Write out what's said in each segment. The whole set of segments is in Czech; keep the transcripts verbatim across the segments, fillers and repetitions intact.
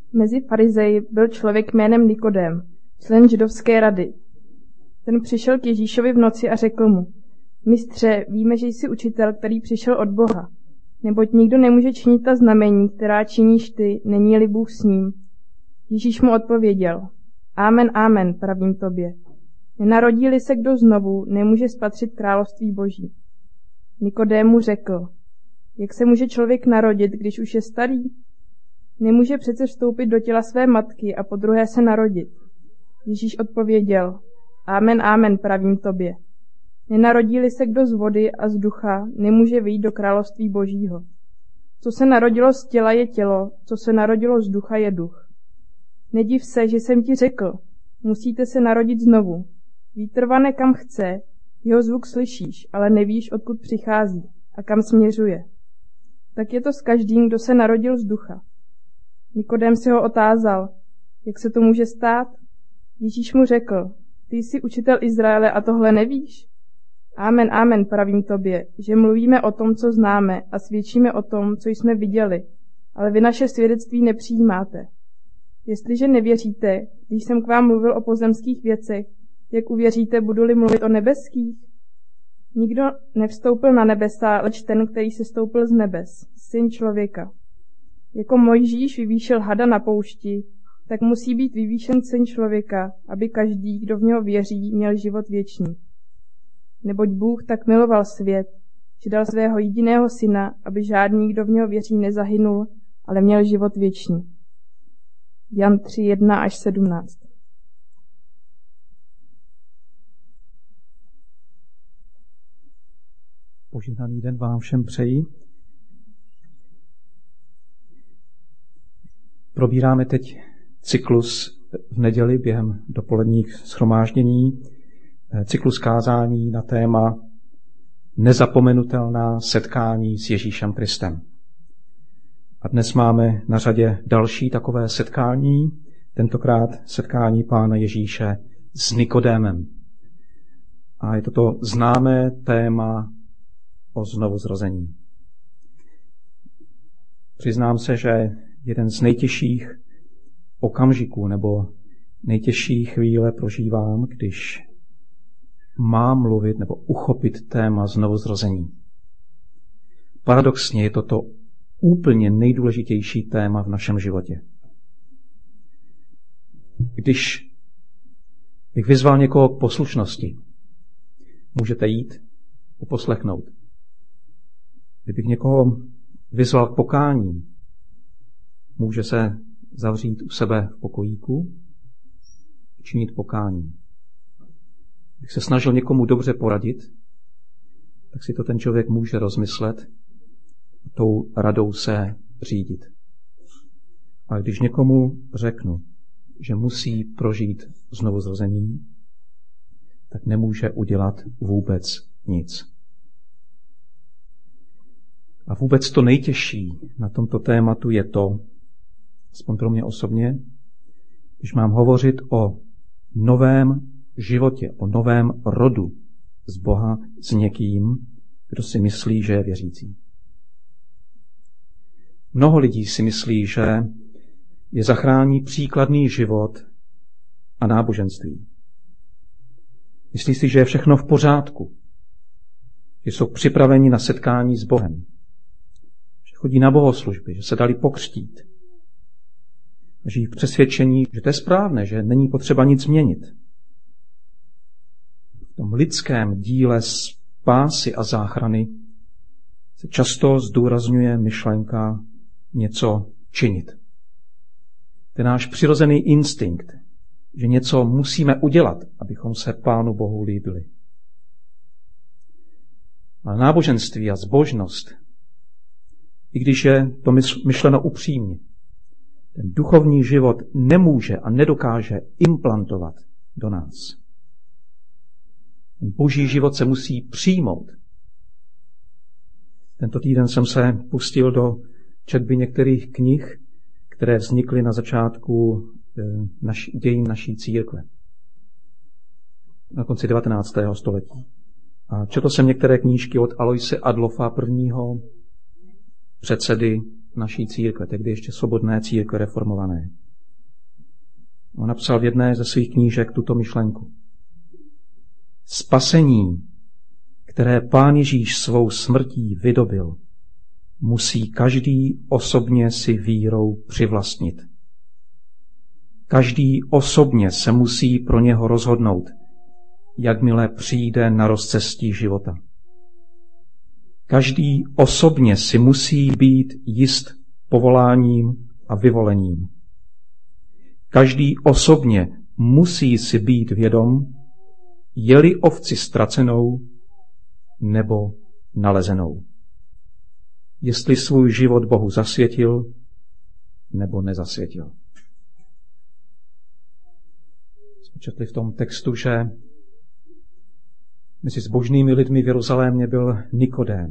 Mezi farizeji byl člověk jménem Nikodém, člen židovské rady. Ten přišel k Ježíšovi v noci a řekl mu: Mistře, víme, že jsi učitel, který přišel od Boha, neboť nikdo nemůže činit ta znamení, která činíš ty, není-li Bůh s ním. Ježíš mu odpověděl: Amen, amen, pravím tobě. Nenarodí-li se kdo znovu, nemůže spatřit království Boží. Nikodém mu řekl: Jak se může člověk narodit, když už je starý? Nemůže přece vstoupit do těla své matky a podruhé se narodit. Ježíš odpověděl: Amen, amen, pravím tobě. Nenarodí-li se kdo z vody a z ducha, nemůže vyjít do království Božího. Co se narodilo z těla, je tělo, co se narodilo z ducha, je duch. Nediv se, že jsem ti řekl, musíte se narodit znovu. Vítr vane kam chce, jeho zvuk slyšíš, ale nevíš, odkud přichází a kam směřuje. Tak je to s každým, kdo se narodil z ducha. Nikodém se ho otázal: Jak se to může stát? Ježíš mu řekl: Ty jsi učitel Izraele a tohle nevíš? Amen, amen, pravím tobě, že mluvíme o tom, co známe, a svědčíme o tom, co jsme viděli, ale vy naše svědectví nepřijímáte. Jestliže nevěříte, když jsem k vám mluvil o pozemských věcech, jak uvěříte, budu-li mluvit o nebeských? Nikdo nevstoupil na nebesa, leč ten, který se stoupil z nebes, Syn člověka. Jako Mojžíš vyvýšil hada na poušti, tak musí být vyvýšen Syn člověka, aby každý, kdo v něho věří, měl život věčný. Neboť Bůh tak miloval svět, že dal svého jediného syna, aby žádný, kdo v něho věří, nezahynul, ale měl život věčný. Jan tři, jedna až sedmnáct. Požehnaný den vám všem přeji. Probíráme teď cyklus v neděli během dopoledních shromáždění, cyklus kázání na téma Nezapomenutelná setkání s Ježíšem Kristem. A dnes máme na řadě další takové setkání, tentokrát setkání Pána Ježíše s Nikodémem. A je to to známé téma o znovuzrození. Přiznám se, že jeden z nejtěžších okamžiků nebo nejtěžší chvíle prožívám, když mám mluvit nebo uchopit téma znovuzrození. Paradoxně je to to úplně nejdůležitější téma v našem životě. Když bych vyzval někoho k poslušnosti, můžete jít uposlechnout. Kdybych někoho vyzval k pokání, může se zavřít u sebe v pokojíku, činit pokání. Když se snažil někomu dobře poradit, tak si to ten člověk může rozmyslet a tou radou se řídit. A když někomu řeknu, že musí prožít znovuzrození, tak nemůže udělat vůbec nic. A vůbec to nejtěžší na tomto tématu je to, aspoň pro mě osobně, když mám hovořit o novém životě, o novém rodu z Boha s někým, kdo si myslí, že je věřící. Mnoho lidí si myslí, že je zachrání příkladný život a náboženství. Myslí si, že je všechno v pořádku, že jsou připraveni na setkání s Bohem, že chodí na bohoslužby, že se dali pokřtít, žijí v přesvědčení, že to je správné, že není potřeba nic měnit. V tom lidském díle spásy a záchrany se často zdůrazňuje myšlenka něco činit. Ten náš přirozený instinkt, že něco musíme udělat, abychom se Pánu Bohu líbili. Ale náboženství a zbožnost, i když je to myšleno upřímně, ten duchovní život nemůže a nedokáže implantovat do nás. Ten boží život se musí přijmout. Tento týden jsem se pustil do četby některých knih, které vznikly na začátku naš, dějin naší církve. Na konci devatenáctého století. A četl jsem některé knížky od Aloise Adlofa, prvního předsedy naší církve, tehdy ještě svobodné církve reformované. On napsal v jedné ze svých knížek tuto myšlenku. Spasení, které Pán Ježíš svou smrtí vydobil, musí každý osobně si vírou přivlastnit. Každý osobně se musí pro něho rozhodnout, jakmile přijde na rozcestí života. Každý osobně si musí být jist povoláním a vyvolením. Každý osobně musí si být vědom, je-li ovci ztracenou nebo nalezenou. Jestli svůj život Bohu zasvětil nebo nezasvětil. Jsme četli v tom textu, že mezi zbožnými lidmi v Jeruzalémě byl Nikodém.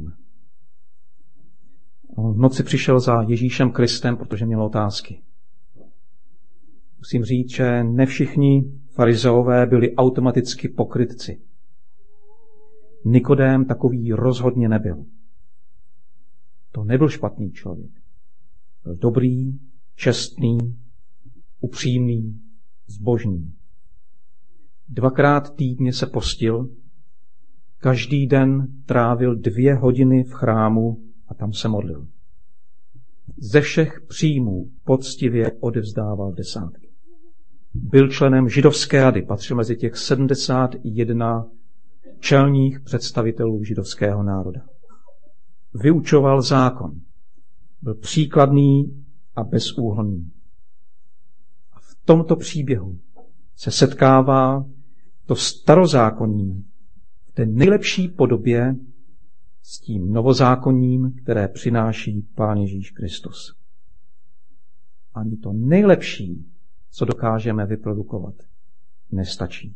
On v noci přišel za Ježíšem Kristem, protože měl otázky. Musím říct, že ne všichni farizeové byli automaticky pokrytci. Nikodém takový rozhodně nebyl. To nebyl špatný člověk. Byl dobrý, čestný, upřímný, zbožný. Dvakrát týdně se postil, každý den trávil dvě hodiny v chrámu a tam se modlil. Ze všech příjmů poctivě odevzdával desátky. Byl členem židovské rady, patřil mezi těch sedmdesát jedna čelních představitelů židovského národa. Vyučoval zákon. Byl příkladný a bezúhonný. A v tomto příběhu se setkává to starozákonní v té nejlepší podobě s tím novozákonním, které přináší Pán Ježíš Kristus. Ani to nejlepší, co dokážeme vyprodukovat, nestačí.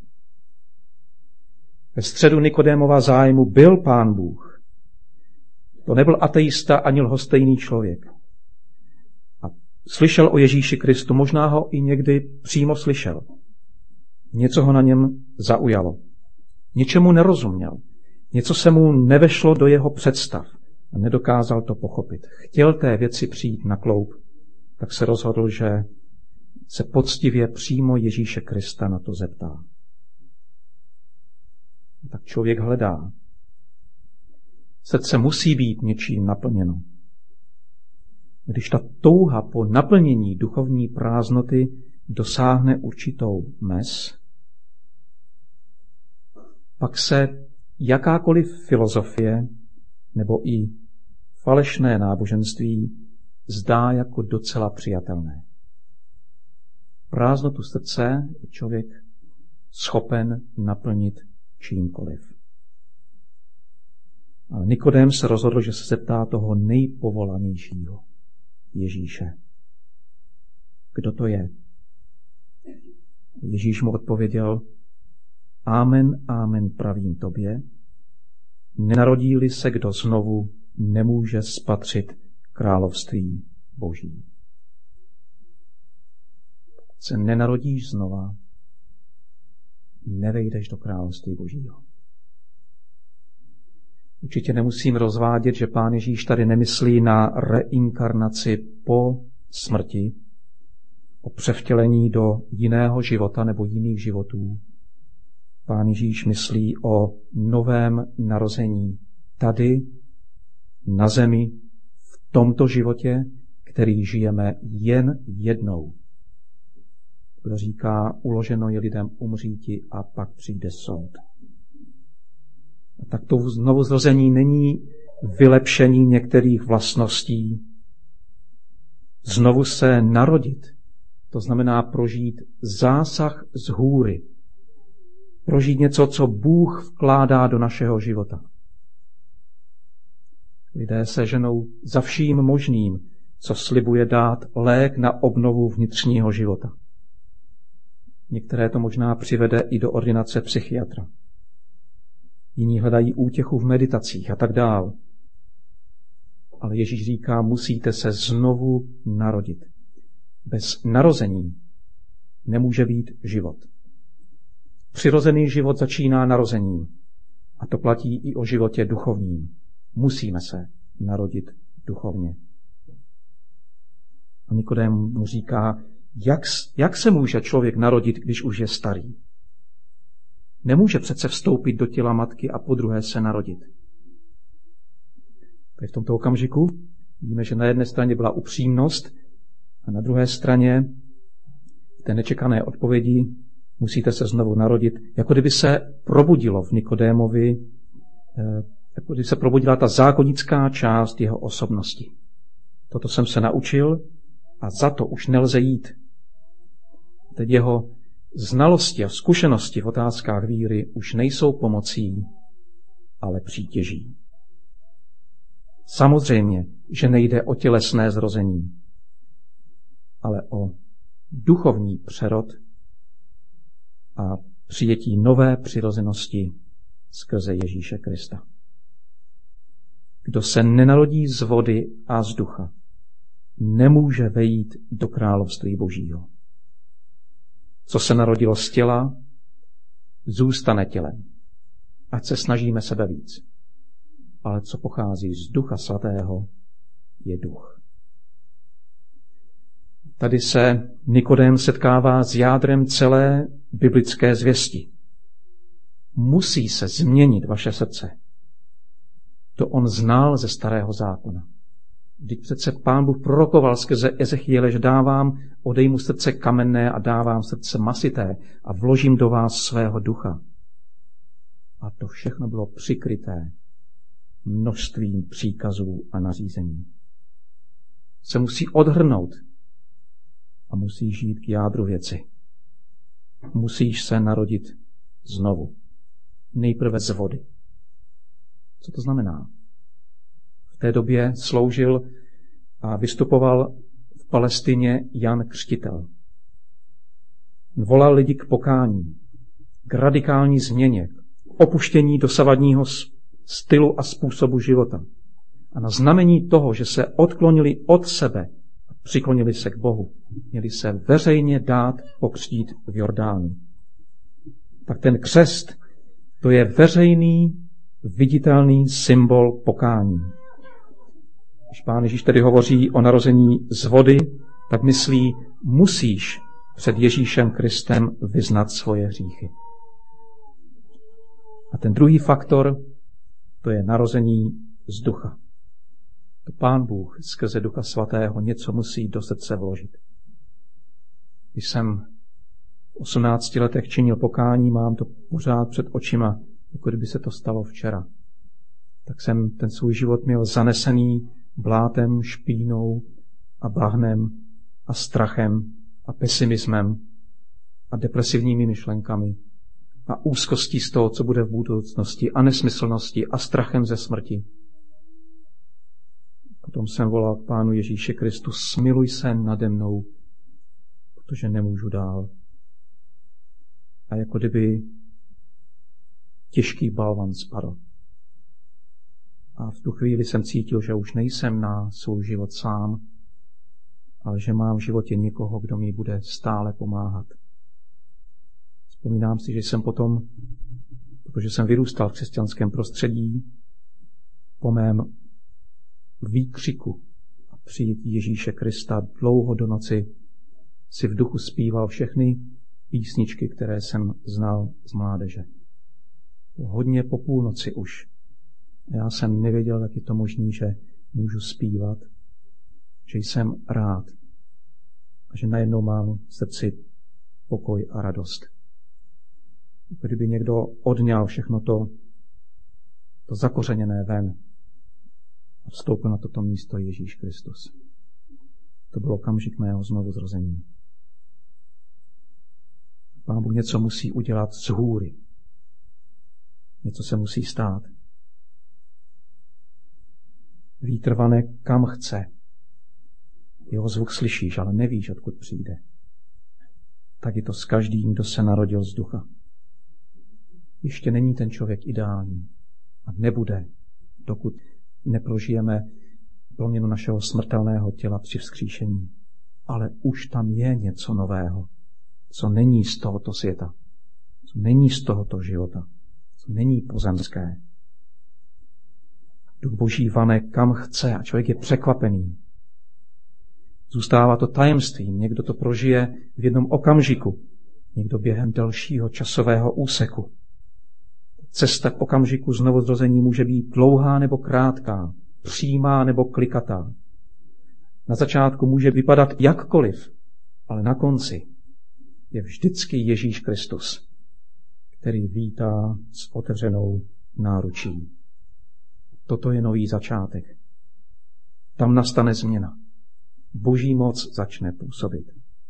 Ve středu Nikodémova zájmu byl Pán Bůh. To nebyl ateista ani lhostejný člověk. A slyšel o Ježíši Kristu, možná ho i někdy přímo slyšel. Něco ho na něm zaujalo. Něčemu nerozuměl. Něco se mu nevešlo do jeho představ a nedokázal to pochopit. Chtěl té věci přijít na kloub, tak se rozhodl, že se poctivě přímo Ježíše Krista na to zeptá. Tak člověk hledá. Srdce musí být něčím naplněno. Když ta touha po naplnění duchovní prázdnoty dosáhne určitou mez, pak se jakákoliv filozofie nebo i falešné náboženství zdá jako docela přijatelné. Prázdnotu srdce je člověk schopen naplnit čímkoliv. Ale Nikodém se rozhodl, že se zeptá toho nejpovolanějšího Ježíše. Kdo to je? Ježíš mu odpověděl, Amen, amen pravím tobě, nenarodí-li se kdo znovu, nemůže spatřit království Boží. Pokud se nenarodíš znova, nevejdeš do království Božího. Určitě nemusím rozvádět, že Pán Ježíš tady nemyslí na reinkarnaci po smrti, o převtělení do jiného života nebo jiných životů. Pán Ježíš myslí o novém narození tady, na zemi, v tomto životě, který žijeme jen jednou. Kdo říká, uloženo je lidem umříti a pak přijde soud. A tak to znovuzrození není vylepšení některých vlastností. Znovu se narodit, to znamená prožít zásah z hůry. Prožít něco, co Bůh vkládá do našeho života. Lidé se ženou za vším možným, co slibuje dát lék na obnovu vnitřního života. Některé to možná přivede i do ordinace psychiatra. Jiní hledají útěchu v meditacích a tak dál. Ale Ježíš říká, musíte se znovu narodit. Bez narození nemůže být život. Přirozený život začíná narozením. A to platí i o životě duchovním. Musíme se narodit duchovně. A Nikodém mu říká, Jak, jak se může člověk narodit, když už je starý? Nemůže přece vstoupit do těla matky a podruhé se narodit. V tomto okamžiku vidíme, že na jedné straně byla upřímnost a na druhé straně v té nečekané odpovědi musíte se znovu narodit, jako kdyby se probudilo v Nikodémovi, jako kdyby se probudila ta zákonická část jeho osobnosti. Toto jsem se naučil a za to už nelze jít. Teď jeho znalosti a zkušenosti v otázkách víry už nejsou pomocí, ale přítěží. Samozřejmě, že nejde o tělesné zrození, ale o duchovní přerod a přijetí nové přirozenosti skrze Ježíše Krista. Kdo se nenarodí z vody a z ducha, nemůže vejít do království Božího. Co se narodilo z těla, zůstane tělem. Ať se snažíme sebe víc. Ale co pochází z Ducha Svatého, je duch. Tady se Nikodém setkává s jádrem celé biblické zvěsti. Musí se změnit vaše srdce. To on znal ze Starého zákona. Vždyť přece Pán Bůh prorokoval skrze Ezechiele, že dávám, odejmu srdce kamenné a dávám srdce masité a vložím do vás svého ducha. A to všechno bylo přikryté množstvím příkazů a nařízení. Se musí odhrnout a musí žít k jádru věci. Musíš se narodit znovu. Nejprve z vody. Co to znamená? V té době sloužil a vystupoval v Palestině Jan Křtitel. Volal lidi k pokání, k radikální změně, k opuštění dosavadního stylu a způsobu života. A na znamení toho, že se odklonili od sebe a přiklonili se k Bohu, měli se veřejně dát pokřtít v Jordánu. Tak ten křest, to je veřejný, viditelný symbol pokání. Když Pán Ježíš tedy hovoří o narození z vody, tak myslí, musíš před Ježíšem Kristem vyznat svoje hříchy. A ten druhý faktor, to je narození z ducha. To Pán Bůh skrze Ducha Svatého něco musí do srdce vložit. Když jsem v osmnácti letech činil pokání, mám to pořád před očima, jako kdyby se to stalo včera. Tak jsem ten svůj život měl zanesený blátem, špínou a bahnem a strachem a pesimismem a depresivními myšlenkami a úzkostí z toho, co bude v budoucnosti a nesmyslnosti a strachem ze smrti. Potom jsem volal k Pánu Ježíši Kristu, smiluj se nade mnou, protože nemůžu dál. A jako kdyby těžký balvan spadl. A v tu chvíli jsem cítil, že už nejsem na svůj život sám, ale že mám v životě někoho, kdo mi bude stále pomáhat. Vzpomínám si, že jsem potom, protože jsem vyrůstal v křesťanském prostředí, po mém výkřiku a přijetí Ježíše Krista dlouho do noci si v duchu zpíval všechny písničky, které jsem znal z mládeže. Hodně po půlnoci už. Já jsem nevěděl, jak je to možné, že můžu zpívat, že jsem rád a že najednou mám v srdci pokoj a radost. Kdyby někdo odňal všechno to, to zakořeněné ven a vstoupil na toto místo Ježíš Kristus. To byl okamžik mého znovu zrození. Pán Bůh něco musí udělat z hůry. Něco se musí stát. Vítr vane kam chce. Jeho zvuk slyšíš, ale nevíš, odkud přijde. Tak je to s každým, kdo se narodil z ducha. Ještě není ten člověk ideální a nebude, dokud neprožijeme proměnu našeho smrtelného těla při vzkříšení. Ale už tam je něco nového, co není z tohoto světa, co není z tohoto života, co není pozemské. Duch Boží vane kam chce a člověk je překvapený. Zůstává to tajemstvím, někdo to prožije v jednom okamžiku, někdo během delšího časového úseku. Cesta k okamžiku znovuzrození může být dlouhá nebo krátká, přímá nebo klikatá. Na začátku může vypadat jakkoliv, ale na konci je vždycky Ježíš Kristus, který vítá s otevřenou náručí. Toto je nový začátek. Tam nastane změna. Boží moc začne působit.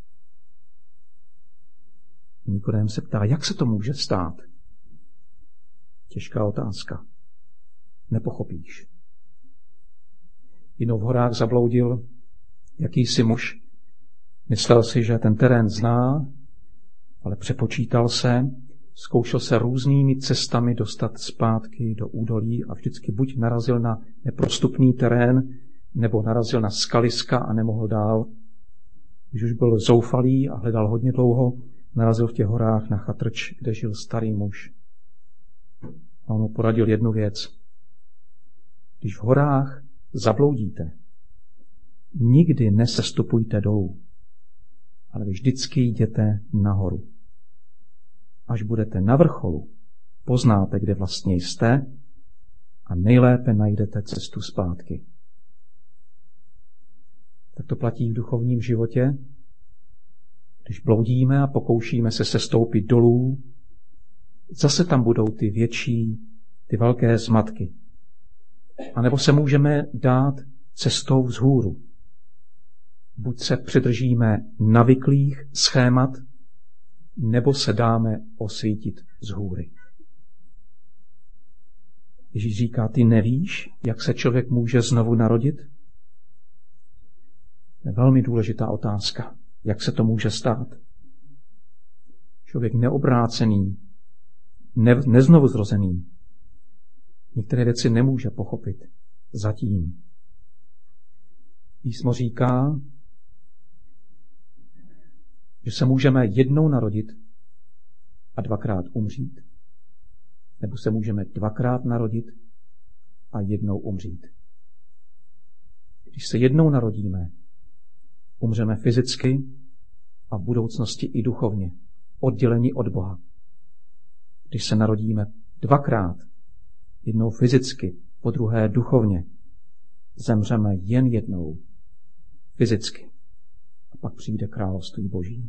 Nikodém se ptá, jak se to může stát? Těžká otázka. Nepochopíš. Jednou v horách zabloudil jakýsi muž. Myslel si, že ten terén zná, ale přepočítal se, zkoušel se různými cestami dostat zpátky do údolí a vždycky buď narazil na neprostupný terén, nebo narazil na skaliska a nemohl dál. Když už byl zoufalý a hledal hodně dlouho, narazil v těch horách na chatrč, kde žil starý muž. A on mu poradil jednu věc. Když v horách zabloudíte, nikdy nesestupujte dolů, ale vždycky jděte nahoru. Až budete na vrcholu, poznáte, kde vlastně jste a nejlépe najdete cestu zpátky. Tak to platí v duchovním životě. Když bloudíme a pokoušíme se sestoupit dolů, zase tam budou ty větší, ty velké zmatky. A nebo se můžeme dát cestou vzhůru. Buď se přidržíme navyklých schémat, nebo se dáme osvítit z hůry. Ježíš říká, ty nevíš, jak se člověk může znovu narodit? To je velmi důležitá otázka. Jak se to může stát? Člověk neobrácený, ne, neznovuzrozený, některé věci nemůže pochopit zatím. Písmo říká, že se můžeme jednou narodit a dvakrát umřít, nebo se můžeme dvakrát narodit a jednou umřít. Když se jednou narodíme, umřeme fyzicky a v budoucnosti i duchovně, oddělení od Boha. Když se narodíme dvakrát, jednou fyzicky, po druhé duchovně, zemřeme jen jednou fyzicky. A pak přijde království Boží.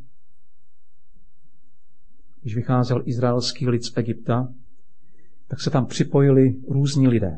Když vycházel izraelský lid z Egypta, tak se tam připojili různí lidé.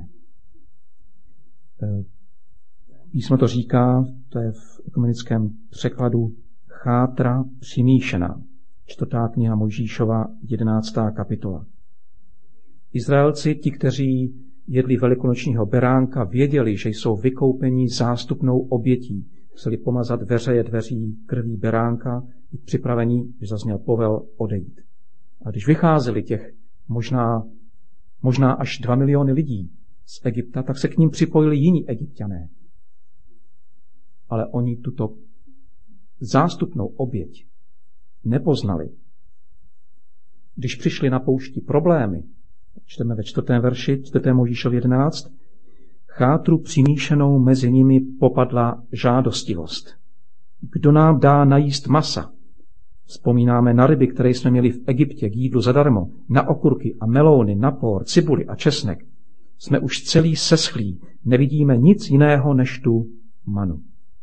Písmo to říká, to je v ekumenickém překladu chátra přimíšená. Čtvrtá kniha Mojžíšova, jedenáctá kapitola. Izraelci, ti, kteří jedli velikonočního beránka, věděli, že jsou vykoupení zástupnou obětí. Museli pomazat veřeje dveří krví beránka, připravení, když zazněl povel, odejít. A když vycházeli těch možná, možná až dva miliony lidí z Egypta, tak se k ním připojili jiní Egypťané. Ale oni tuto zástupnou oběť nepoznali. Když přišli na poušti problémy, čteme ve čtvrtém verši, čtvrtém Mojžíšově jedenáct, chátru přimíšenou mezi nimi popadla žádostivost. Kdo nám dá najíst masa? Vzpomínáme na ryby, které jsme měli v Egyptě k jídlu zadarmo, na okurky a melouny, na por, cibuli a česnek. Jsme už celý seschlí, nevidíme nic jiného než tu manu.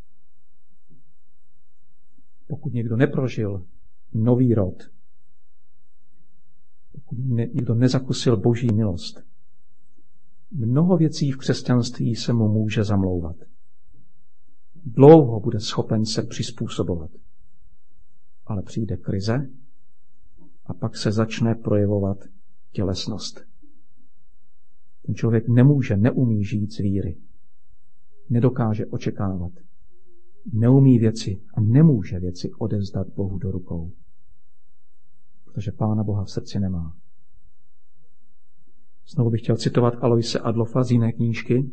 Pokud někdo neprožil nový rod, pokud někdo nezakusil Boží milost, mnoho věcí v křesťanství se mu může zamlouvat. Dlouho bude schopen se přizpůsobovat. Ale přijde krize a pak se začne projevovat tělesnost. Ten člověk nemůže, neumí žít z víry. Nedokáže očekávat. Neumí věci a nemůže věci odevzdat Bohu do rukou. Protože Pána Boha v srdci nemá. Znovu bych chtěl citovat Aloise Adlofa z jiné knížky.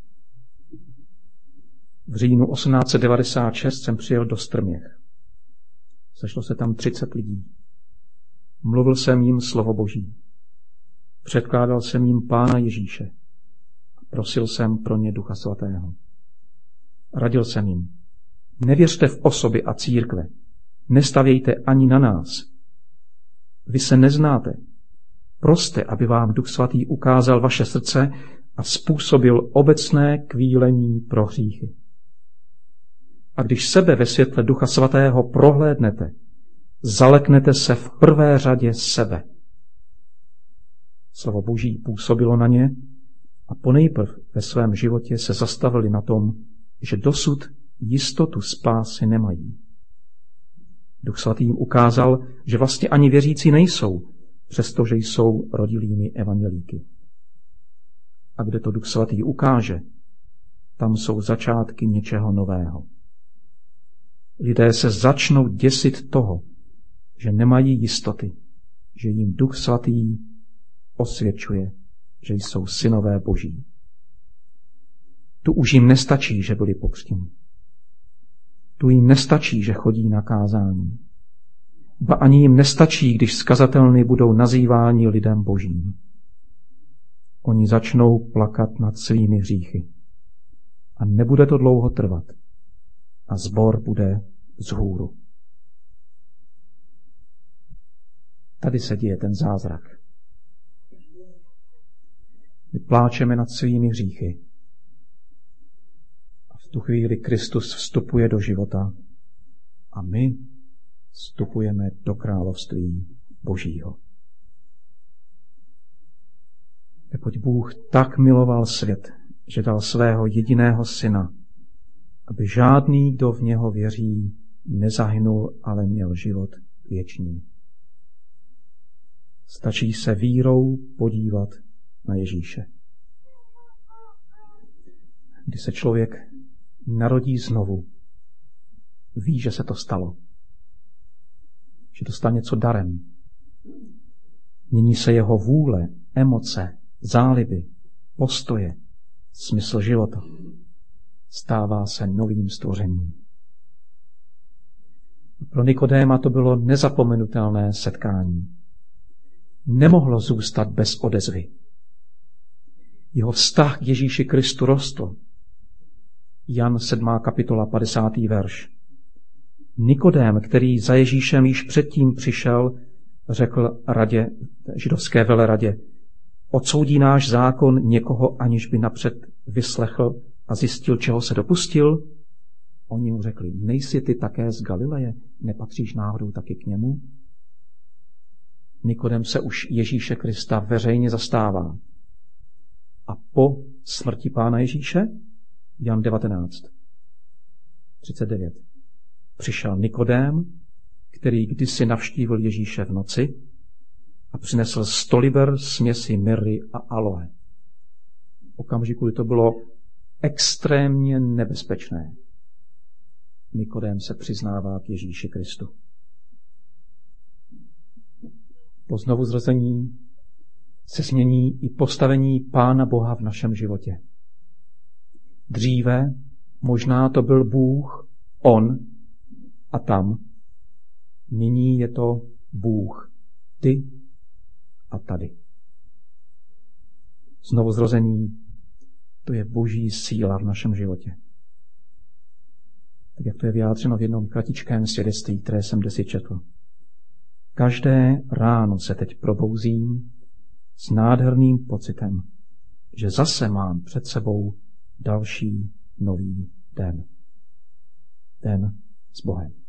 V říjnu osmnáct set devadesát šest jsem přijel do Strměch. Sešlo se tam třicet lidí. Mluvil jsem jim slovo Boží. Předkládal jsem jim Pána Ježíše. Prosil jsem pro ně Ducha Svatého. Radil jsem jim. Nevěřte v osoby a církve. Nestavějte ani na nás. Vy se neznáte. Proste, aby vám Duch Svatý ukázal vaše srdce a způsobil obecné kvílení pro hříchy. A když sebe ve světle Ducha Svatého prohlédnete, zaleknete se v prvé řadě sebe. Slovo Boží působilo na ně a ponejprv ve svém životě se zastavili na tom, že dosud jistotu spásy nemají. Duch Svatý jim ukázal, že vlastně ani věřící nejsou, přestože jsou rodilými evangelíky. A kde to Duch Svatý ukáže, tam jsou začátky něčeho nového. Lidé se začnou děsit toho, že nemají jistoty, že jim Duch Svatý osvědčuje, že jsou synové Boží. Tu už jim nestačí, že byli pokřtěni. Tu jim nestačí, že chodí na kázání. Ba ani jim nestačí, když z kazatelny budou nazýváni lidem Božím. Oni začnou plakat nad svými hříchy. A nebude to dlouho trvat. A sbor bude vzhůru. Tady se děje ten zázrak. My pláčeme nad svými hříchy. A v tu chvíli Kristus vstupuje do života a my vstupujeme do království Božího. Neboť Bůh tak miloval svět, že dal svého jediného syna, aby žádný, kdo v něho věří, nezahynul, ale měl život věčný. Stačí se vírou podívat na Ježíše. Když se člověk narodí znovu, ví, že se to stalo. Že dostal něco darem. Mění se jeho vůle, emoce, záliby, postoje, smysl života. Stává se novým stvořením. Pro Nikodéma to bylo nezapomenutelné setkání. Nemohlo zůstat bez odezvy. Jeho vztah k Ježíši Kristu rostl. Jan sedmá kapitola padesátý verš. Nikodém, který za Ježíšem již předtím přišel, řekl radě, židovské veleradě, odsoudí náš zákon někoho, aniž by napřed vyslechl a zjistil, čeho se dopustil? Oni mu řekli, nejsi ty také z Galileje, nepatříš náhodou taky k němu? Nikodem se už Ježíše Krista veřejně zastává. A po smrti Pána Ježíše, Jan devatenáct třicet devět, přišel Nikodém, který kdysi navštívil Ježíše v noci a přinesl sto liber směsi mirry a aloe. V okamžiku, kdy to bylo extrémně nebezpečné, Nikodém se přiznává k Ježíši Kristu. Po znovuzrození se změní i postavení Pána Boha v našem životě. Dříve možná to byl Bůh, on a tam. Nyní je to Bůh, ty a tady. Znovuzrození, to je Boží síla v našem životě. Tak jak to je vyjádřeno v jednom kratičkém svědectví, které jsem desi četl. Každé ráno se teď probouzím s nádherným pocitem, že zase mám před sebou další nový den. Den s Bohem.